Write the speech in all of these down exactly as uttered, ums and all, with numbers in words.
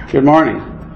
Good morning.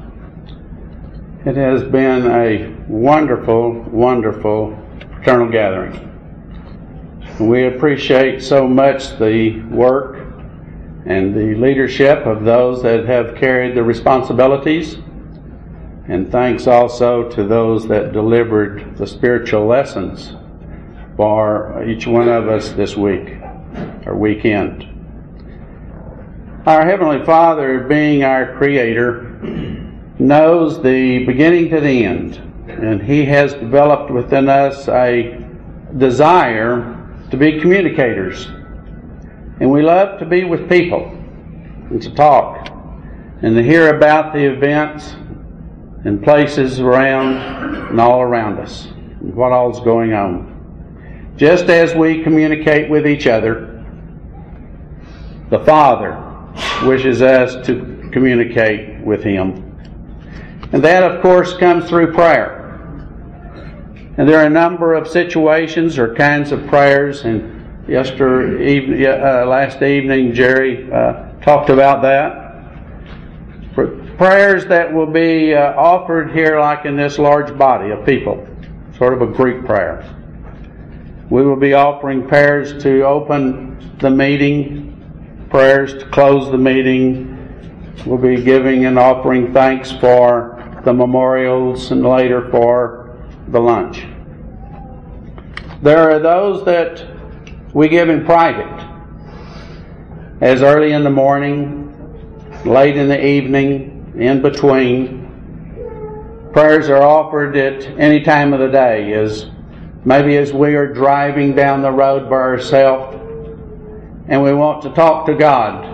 It has been a wonderful, wonderful fraternal gathering. We appreciate so much the work and the leadership of those that have carried the responsibilities, and thanks also to those that delivered the spiritual lessons for each one of us this week or weekend. Our Heavenly Father, being our Creator, knows the beginning to the end, and He has developed within us a desire to be communicators. And we love to be with people and to talk and to hear about the events and places around and all around us and what all's going on. Just as we communicate with each other, the Father wishes us to communicate with Him. And that, of course, comes through prayer. And there are a number of situations or kinds of prayers, and yesterday, uh, last evening, Jerry uh, talked about that. Prayers that will be uh, offered here like in this large body of people, sort of a group prayer. We will be offering prayers to open the meeting, prayers to close the meeting. We'll be giving and offering thanks for the memorials and later for the lunch. There are those that we give in private, as early in the morning, late in the evening, in between. Prayers are offered at any time of the day, as maybe as we are driving down the road by ourselves and we want to talk to God,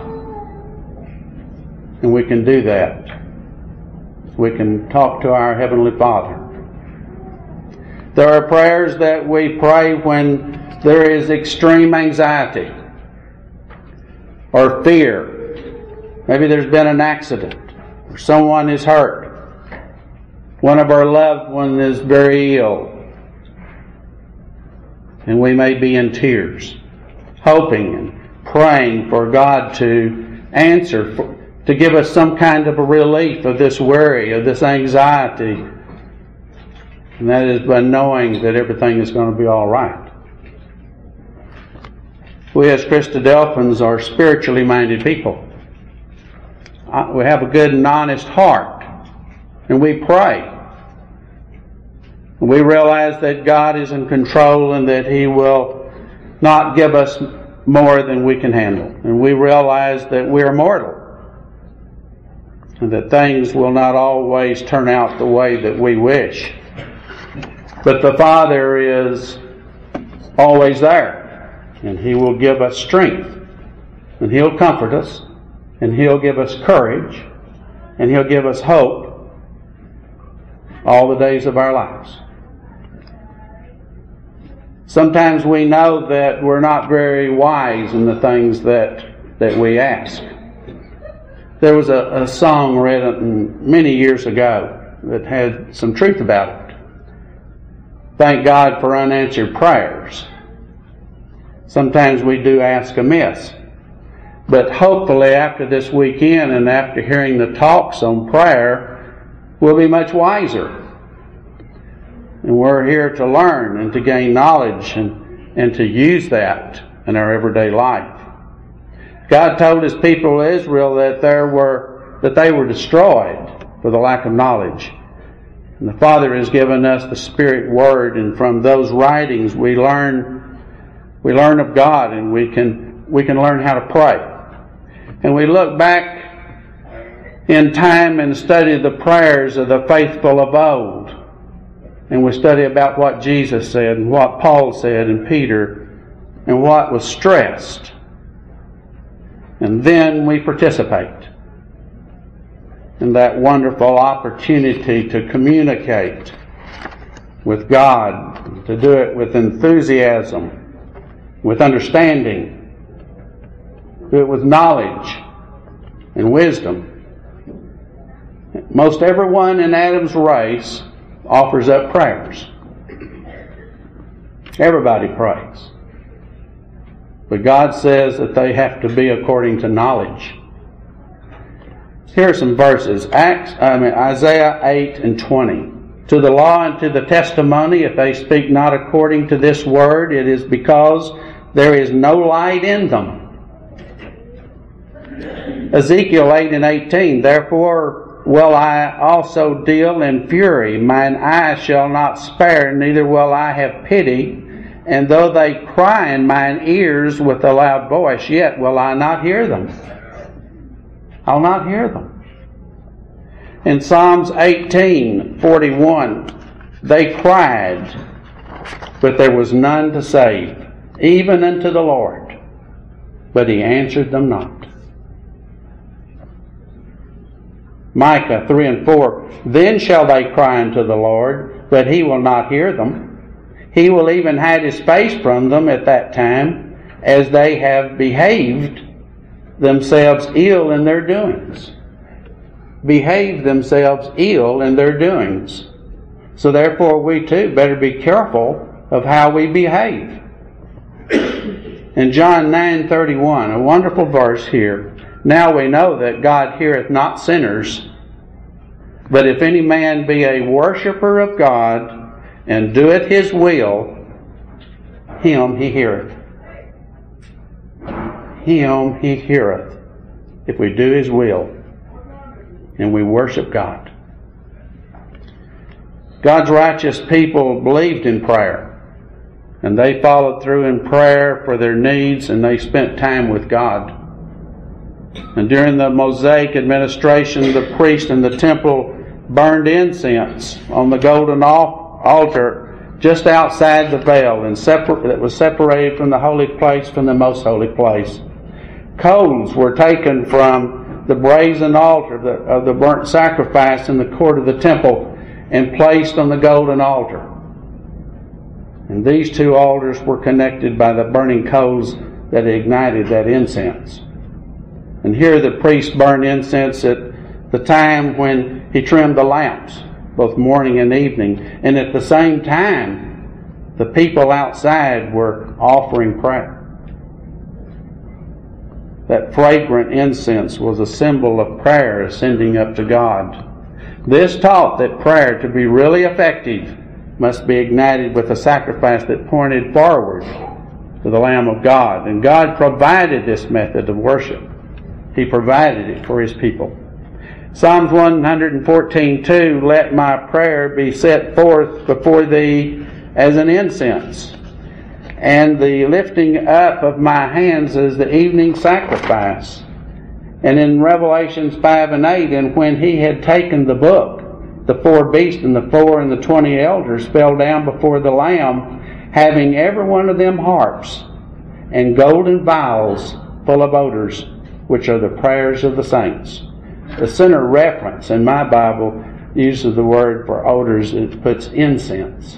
and we can do that. We can talk to our Heavenly Father. There are prayers that we pray when there is extreme anxiety or fear. Maybe there's been an accident or someone is hurt. One of our loved ones is very ill, and we may be in tears, hoping and praying for God to answer, for, to give us some kind of a relief of this worry, of this anxiety. And that is by knowing that everything is going to be all right. We as Christadelphans are spiritually minded people. We have a good and honest heart, and we pray. We realize that God is in control and that He will not give us more than we can handle. And we realize that we are mortal and that things will not always turn out the way that we wish. But the Father is always there, and He will give us strength, and He'll comfort us, and He'll give us courage, and He'll give us hope all the days of our lives. Sometimes we know that we're not very wise in the things that, that we ask. There was a, a song written many years ago that had some truth about it. Thank God for unanswered prayers. Sometimes we do ask amiss. But hopefully after this weekend and after hearing the talks on prayer, we'll be much wiser. And we're here to learn and to gain knowledge and, and to use that in our everyday life. God told His people Israel that there were that they were destroyed for the lack of knowledge. And the Father has given us the Spirit Word, and from those writings we learn we learn of God, and we can we can learn how to pray. And we look back in time and study the prayers of the faithful of old. And we study about what Jesus said and what Paul said and Peter and what was stressed. And then we participate in that wonderful opportunity to communicate with God, to do it with enthusiasm, with understanding, do it with knowledge and wisdom. Most everyone in Adam's race offers up prayers. Everybody prays. But God says that they have to be according to knowledge. Here are some verses. Acts, I mean, Isaiah eight and twenty. To the law and to the testimony, if they speak not according to this word, it is because there is no light in them. Ezekiel eight and eighteen. Therefore will I also deal in fury. Mine eye shall not spare, neither will I have pity. And though they cry in mine ears with a loud voice, yet will I not hear them. I'll not hear them. In Psalms eighteen forty-one, they cried, but there was none to save, even unto the Lord. But he answered them not. Micah three and four, then shall they cry unto the Lord, but he will not hear them. He will even hide his face from them at that time, as they have behaved themselves ill in their doings. Behave themselves ill in their doings. So therefore we too better be careful of how we behave. In John nine thirty-one, a wonderful verse here. Now we know that God heareth not sinners, but if any man be a worshipper of God, and doeth his will, him he heareth. Him he heareth. If we do his will, and we worship God. God's righteous people believed in prayer, and they followed through in prayer for their needs, and they spent time with God. And during the Mosaic administration, the priest in the temple burned incense on the golden altar just outside the veil, and separ- that was separated from the holy place from the most holy place. Coals were taken from the brazen altar of the, of the burnt sacrifice in the court of the temple and placed on the golden altar. And these two altars were connected by the burning coals that ignited that incense. And here the priest burned incense at the time when he trimmed the lamps, both morning and evening. And at the same time, the people outside were offering prayer. That fragrant incense was a symbol of prayer ascending up to God. This taught that prayer, to be really effective, must be ignited with a sacrifice that pointed forward to the Lamb of God. And God provided this method of worship. He provided it for His people. Psalms one fourteen two, let my prayer be set forth before Thee as an incense, and the lifting up of my hands as the evening sacrifice. And in Revelations five and eight, and when He had taken the book, the four beasts and the four and the twenty elders fell down before the Lamb, having every one of them harps and golden vials full of odors, which are the prayers of the saints. The center reference in my Bible uses the word for odors. It puts incense.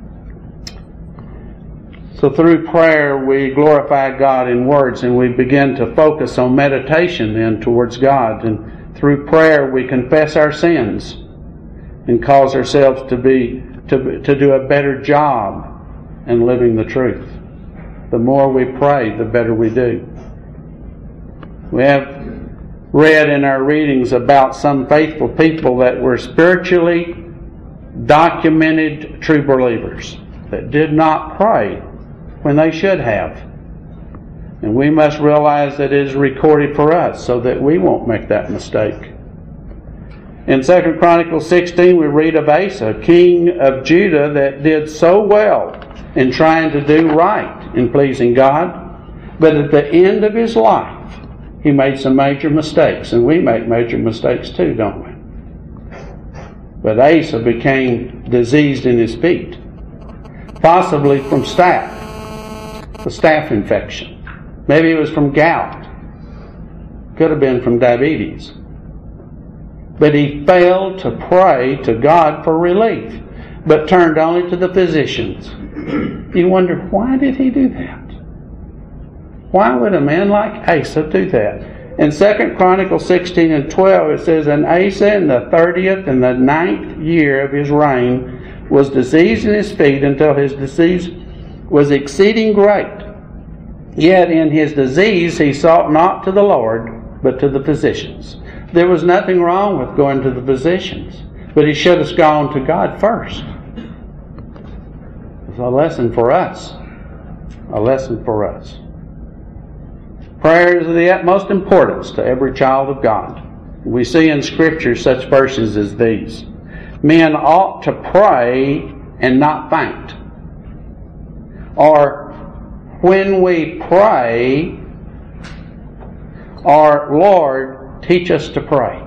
So through prayer we glorify God in words, and we begin to focus on meditation then towards God. And through prayer we confess our sins and cause ourselves to be to, to do a better job in living the truth. The more we pray, the better we do. We have read in our readings about some faithful people that were spiritually documented true believers that did not pray when they should have. And we must realize that it is recorded for us so that we won't make that mistake. In Second Chronicles sixteen we read of Asa, king of Judah, that did so well in trying to do right in pleasing God, but at the end of his life he made some major mistakes, and we make major mistakes too, don't we? But Asa became diseased in his feet, possibly from staph, a staph infection. Maybe it was from gout. Could have been from diabetes. But he failed to pray to God for relief, but turned only to the physicians. You wonder, why did he do that? Why would a man like Asa do that? In Second Chronicles sixteen and twelve it says, and Asa in the thirtieth and the ninth year of his reign was diseased in his feet until his disease was exceeding great. Yet in his disease he sought not to the Lord, but to the physicians. There was nothing wrong with going to the physicians, but he should have gone to God first. It's a lesson for us. A lesson for us. Prayer is of the utmost importance to every child of God. We see in Scripture such verses as these. Men ought to pray and not faint. Or when we pray, our Lord, teach us to pray.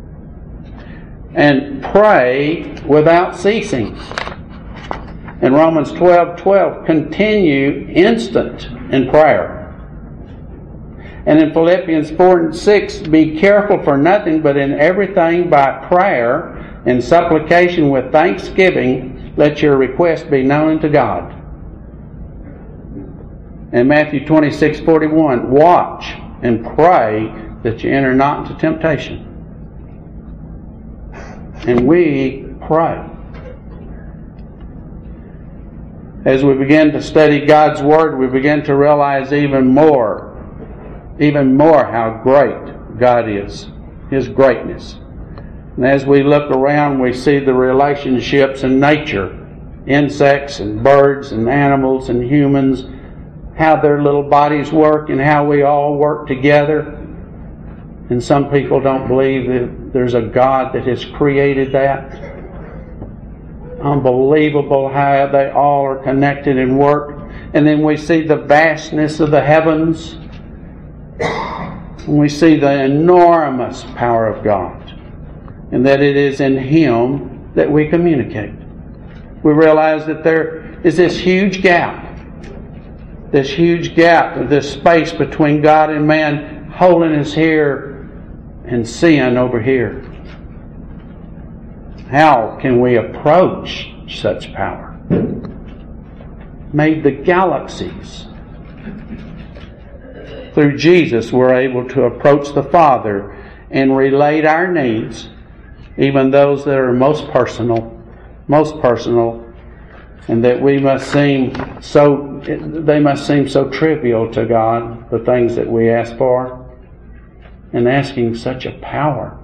And pray without ceasing. In Romans twelve twelve, continue instant in prayer. And in Philippians four and six, be careful for nothing, but in everything by prayer and supplication with thanksgiving, let your request be known unto God. In Matthew twenty-six forty-one, watch and pray that you enter not into temptation. And we pray. As we begin to study God's Word, we begin to realize even more even more how great God is, His greatness. And as we look around, we see the relationships in nature, insects and birds and animals and humans, how their little bodies work and how we all work together. And some people don't believe that there's a God that has created that. Unbelievable how they all are connected and work. And then we see the vastness of the heavens. And we see the enormous power of God, and that it is in Him that we communicate. We realize that there is this huge gap, this huge gap, this space between God and man, holiness here and sin over here. How can we approach such power? Made the galaxies. Through Jesus, we're able to approach the Father and relate our needs, even those that are most personal, most personal, and that we must seem so, they must seem so trivial to God, the things that we ask for, and asking such a power.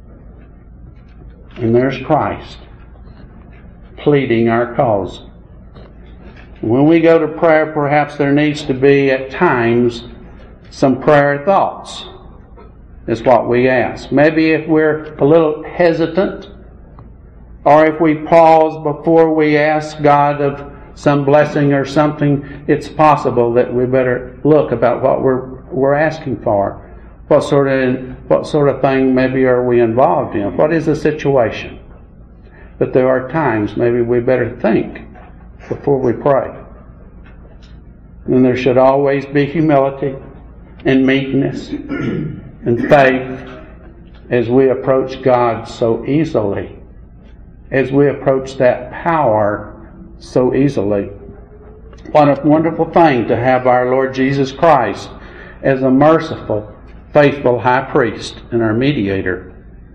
And there's Christ pleading our cause. When we go to prayer, perhaps there needs to be at times some prayer thoughts is what we ask. Maybe if we're a little hesitant, or if we pause before we ask God of some blessing or something, it's possible that we better look about what we're we're asking for. What sort of what sort of thing maybe are we involved in? What is the situation? But there are times maybe we better think before we pray. And there should always be humility and meekness and faith as we approach God so easily, as we approach that power so easily. What a wonderful thing to have our Lord Jesus Christ as a merciful, faithful high priest and our mediator.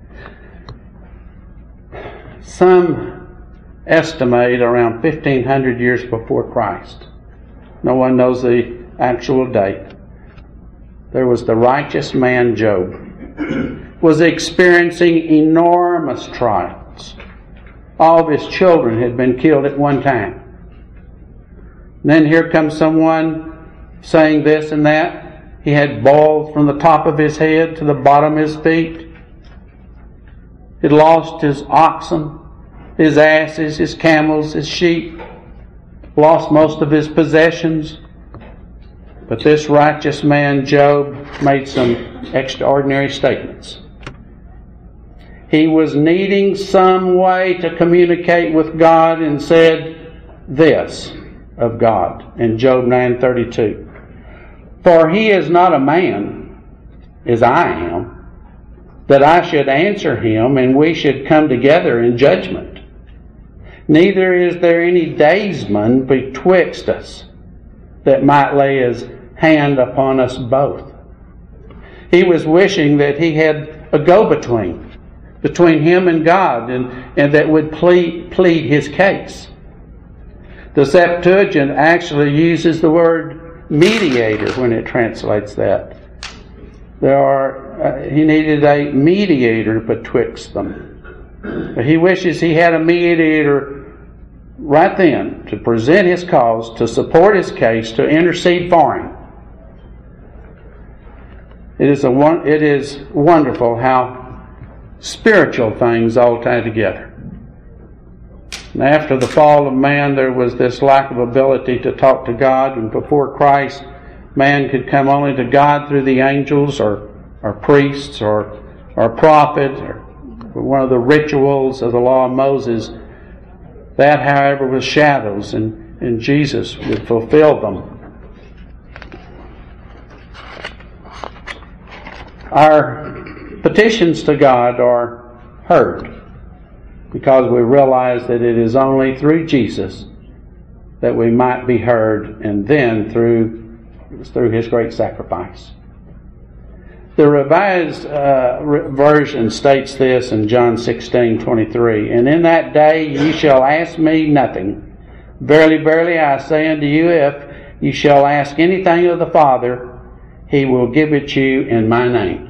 Some estimate around fifteen hundred years before Christ. No one knows the actual date. There was the righteous man Job, was experiencing enormous trials. All of his children had been killed at one time. And then here comes someone saying this and that. He had bald from the top of his head to the bottom of his feet. He'd lost his oxen, his asses, his camels, his sheep. Lost most of his possessions. But this righteous man, Job, made some extraordinary statements. He was needing some way to communicate with God and said this of God in Job nine thirty-two. For he is not a man, as I am, that I should answer him and we should come together in judgment. Neither is there any daysman betwixt us that might lay his hand upon us both. He was wishing that he had a go-between between him and God, and, and that would plead, plead his case. The Septuagint actually uses the word mediator when it translates that. There are, uh, he needed a mediator betwixt them. But he wishes he had a mediator right then to present his cause, to support his case, to intercede for him. It is, a, it is wonderful how spiritual things all tie together. And after the fall of man, there was this lack of ability to talk to God, and before Christ, man could come only to God through the angels or, or priests or, or prophets or one of the rituals of the law of Moses. That, however, was shadows, and, and Jesus would fulfill them. Our petitions to God are heard because we realize that it is only through Jesus that we might be heard, and then through through His great sacrifice. The Revised uh, Version states this in John sixteen twenty-three, "And in that day ye shall ask me nothing. Verily, verily, I say unto you, if ye shall ask anything of the Father, He will give it you in my name."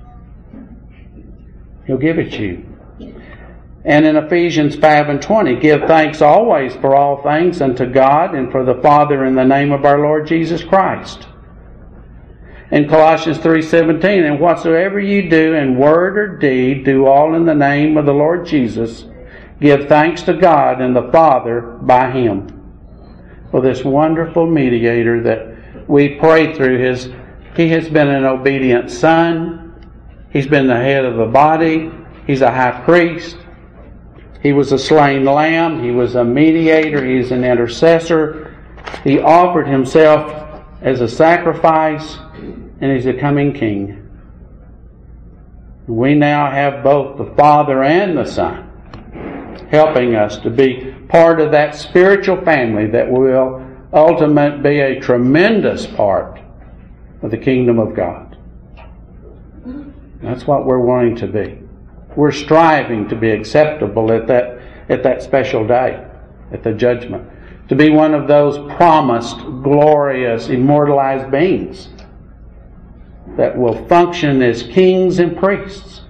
He'll give it you. And in Ephesians five and twenty, "Give thanks always for all things unto God and for the Father in the name of our Lord Jesus Christ." In Colossians three seventeen, "And whatsoever you do in word or deed, do all in the name of the Lord Jesus. Give thanks to God and the Father by Him." Well, this wonderful mediator that we pray through, his, He has been an obedient Son. He's been the head of the body. He's a high priest. He was a slain lamb. He was a mediator. He's an intercessor. He offered Himself as a sacrifice, and He's a coming King. We now have both the Father and the Son helping us to be part of that spiritual family that will ultimately be a tremendous part of the kingdom of God. That's what we're wanting to be. We're striving to be acceptable at that at that special day, at the judgment. To be one of those promised, glorious, immortalized beings that will function as kings and priests.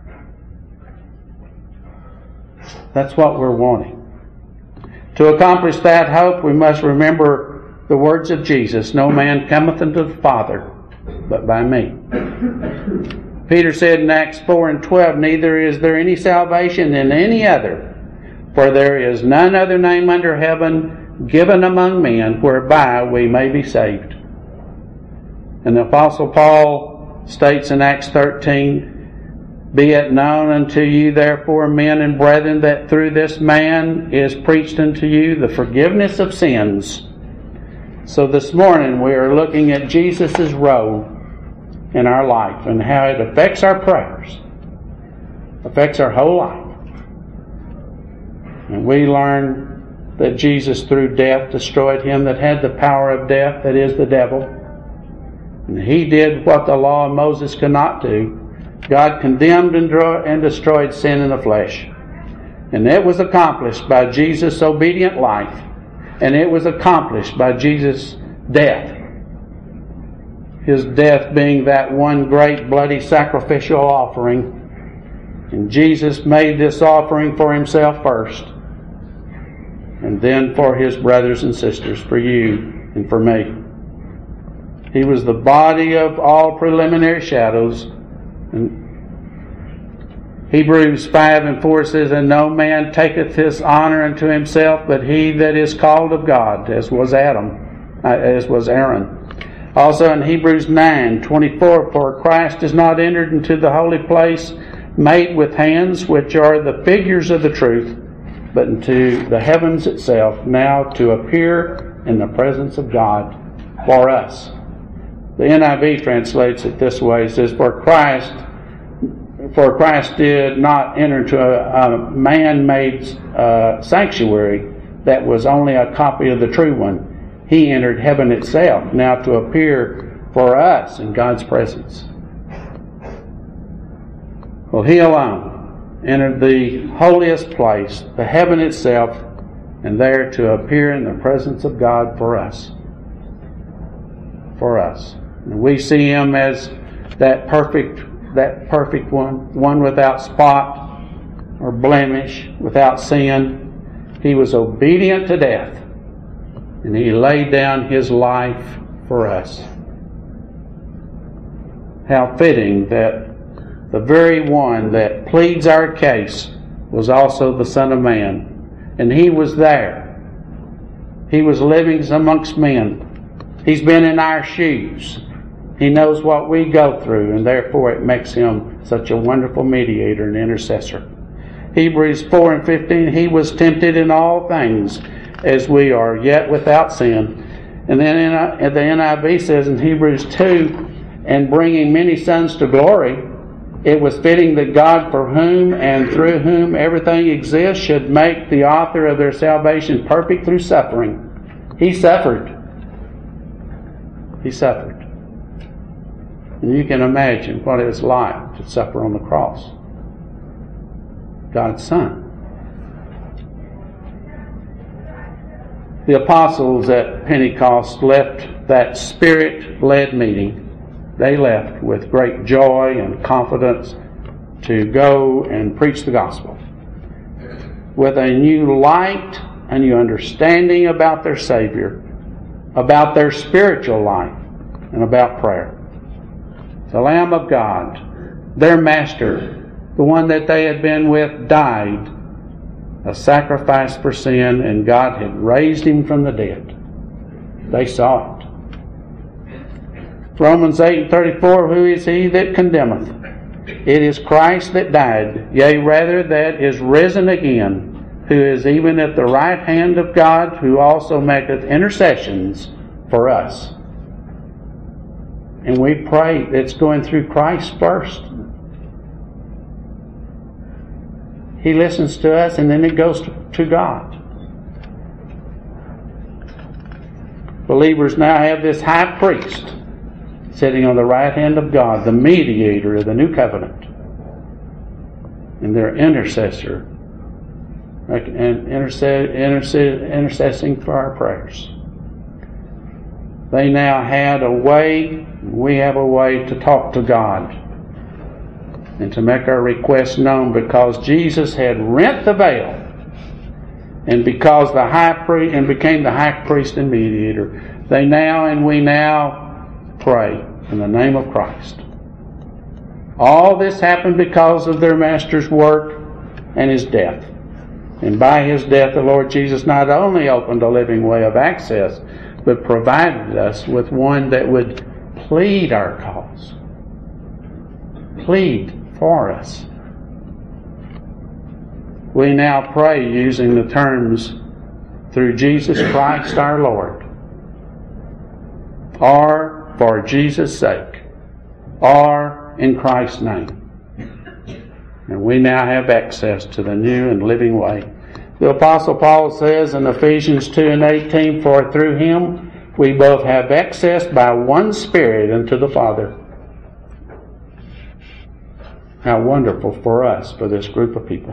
That's what we're wanting. To accomplish that hope, we must remember the words of Jesus, "No man cometh unto the Father but by me." Peter said in Acts four and twelve, "Neither is there any salvation in any other, for there is none other name under heaven given among men whereby we may be saved." And the Apostle Paul states in Acts thirteen, "Be it known unto you therefore, men and brethren, that through this man is preached unto you the forgiveness of sins." So this morning we are looking at Jesus' role in our life and how it affects our prayers, affects our whole life. And we learn that Jesus through death destroyed him that had the power of death, that is the devil. And He did what the law of Moses could not do. God condemned and destroyed sin in the flesh. And it was accomplished by Jesus' obedient life. And it was accomplished by Jesus' death. His death being that one great bloody sacrificial offering. And Jesus made this offering for Himself first. And then for His brothers and sisters, for you and for me. He was the body of all preliminary shadows. And Hebrews five and four says, "And no man taketh his honor unto himself, but he that is called of God, as was Adam, uh, as was Aaron." Also in Hebrews nine twenty-four, "For Christ is not entered into the holy place made with hands, which are the figures of the truth, but into the heavens itself, now to appear in the presence of God for us." The N I V translates it this way. It says, For Christ for Christ did not enter into a, a man-made uh, sanctuary that was only a copy of the true one. He entered heaven itself, now to appear for us in God's presence. Well, He alone entered the holiest place, the heaven itself, and there to appear in the presence of God for us. For us. And we see Him as that perfect, that perfect one, one without spot or blemish, without sin. He was obedient to death, and He laid down His life for us. How fitting that the very one that pleads our case was also the Son of Man. And He was there. He was living amongst men. He's been in our shoes. He knows what we go through, and therefore it makes Him such a wonderful mediator and intercessor. Hebrews four and fifteen, He was tempted in all things as we are, yet without sin. And then in the N I V says in Hebrews two, and bringing many sons to glory, it was fitting that God, for whom and through whom everything exists, should make the author of their salvation perfect through suffering. He suffered. He suffered. And you can imagine what it was like to suffer on the cross. God's Son. The apostles at Pentecost left that Spirit-led meeting. They left with great joy and confidence to go and preach the gospel with a new light, a new understanding about their Savior, about their spiritual life, and about prayer. The Lamb of God, their Master, the one that they had been with, died a sacrifice for sin, and God had raised Him from the dead. They saw it. Romans eight and thirty-four, who is he that condemneth? It is Christ that died, yea, rather that is risen again, who is even at the right hand of God, who also maketh intercessions for us. And we pray it's going through Christ first. He listens to us, and then it goes to God. Believers now have this high priest sitting on the right hand of God, the mediator of the new covenant, and their intercessor, and interced, interced, intercessing for our prayers. They now had a way, we have a way to talk to God and to make our requests known, because Jesus had rent the veil, and because the high priest and became the high priest and mediator. They now and we now pray in the name of Christ. All this happened because of their Master's work and His death. And by His death, the Lord Jesus not only opened a living way of access, but provided us with one that would plead our cause. Plead for us. We now pray using the terms through Jesus Christ our Lord, or for Jesus' sake, or in Christ's name. And we now have access to the new and living way. The Apostle Paul says in Ephesians two and eighteen, for through Him we both have access by one Spirit unto the Father. How wonderful for us, for this group of people.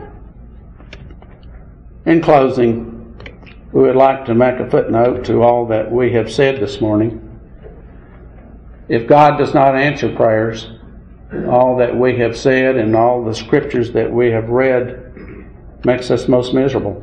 In closing, we would like to make a footnote to all that we have said this morning. If God does not answer prayers, all that we have said and all the scriptures that we have read makes us most miserable.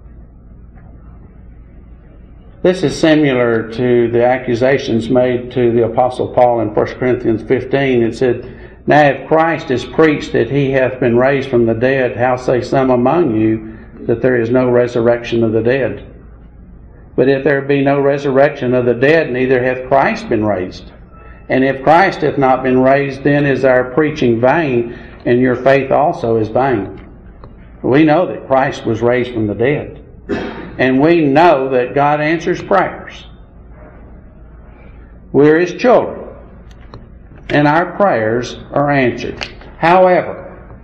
This is similar to the accusations made to the Apostle Paul in First Corinthians fifteen. It said, now if Christ is preached that He hath been raised from the dead, how say some among you that there is no resurrection of the dead? But if there be no resurrection of the dead, neither hath Christ been raised. And if Christ hath not been raised, then is our preaching vain, and your faith also is vain. We know that Christ was raised from the dead. And we know that God answers prayers. We're His children, and our prayers are answered. However,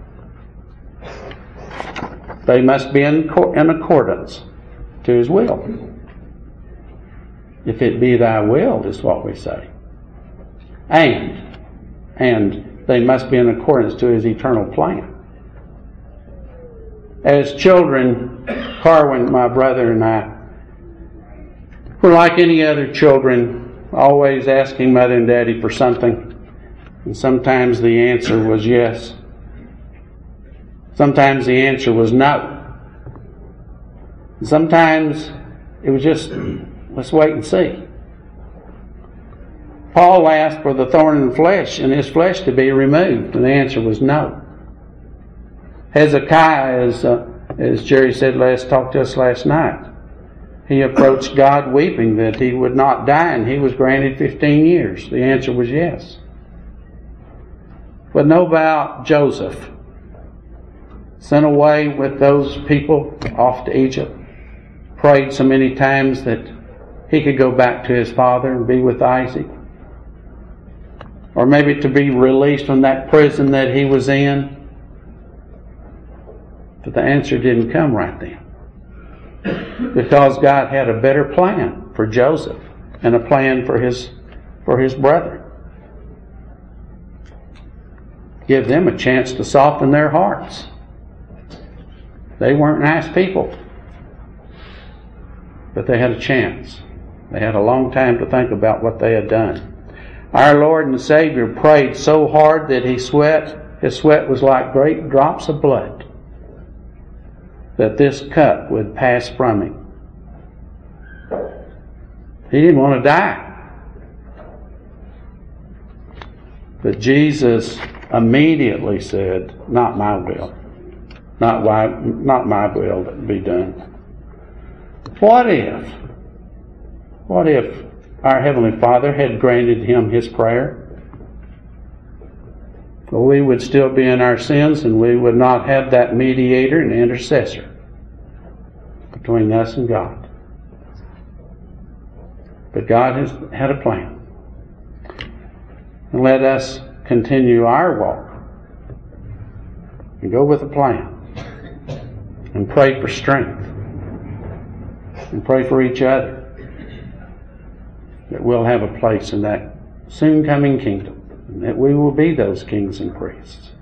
they must be in, in accordance to His will. If it be Thy will, is what we say. And, and they must be in accordance to His eternal plan. As children, Carwin, my brother, and I were like any other children, always asking Mother and Daddy for something. And sometimes the answer was yes. Sometimes the answer was no. Sometimes it was just, let's wait and see. Paul asked for the thorn in the flesh, in his flesh, to be removed, and the answer was no. Hezekiah, as, uh, as Jerry said last, talked to us last night, he approached God weeping that he would not die, and he was granted fifteen years. The answer was yes. But know about Joseph, sent away with those people off to Egypt, prayed so many times that he could go back to his father and be with Isaac. Or maybe to be released from that prison that he was in. But the answer didn't come right then. Because God had a better plan for Joseph and a plan for his, for his brethren. Give them a chance to soften their hearts. They weren't nice people. But they had a chance. They had a long time to think about what they had done. Our Lord and Savior prayed so hard that he sweat, his sweat was like great drops of blood, that this cup would pass from him. He didn't want to die. But Jesus immediately said, not my will. Not my, not my will that be done. What if, what if our Heavenly Father had granted him his prayer? Well, we would still be in our sins, and we would not have that mediator and intercessor between us and God. But God has had a plan. And let us continue our walk and go with a plan and pray for strength and pray for each other, that we'll have a place in that soon coming kingdom, and that we will be those kings and priests.